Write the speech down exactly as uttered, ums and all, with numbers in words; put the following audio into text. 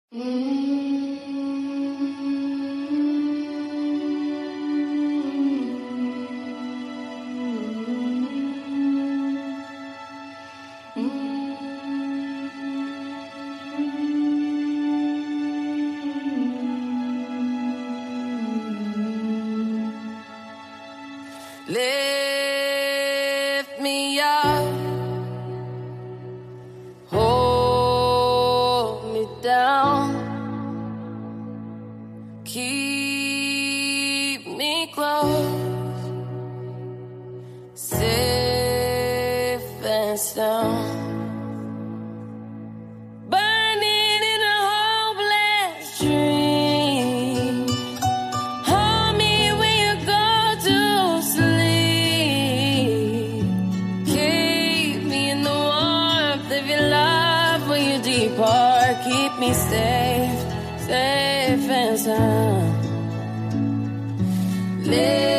Lift me up, hold me down, keep me close, safe and sound. Burning in a hopeless dream, hold me when you go to sleep. Keep me in the warmth of your love when you depart. Keep me safe, safe and sound. Live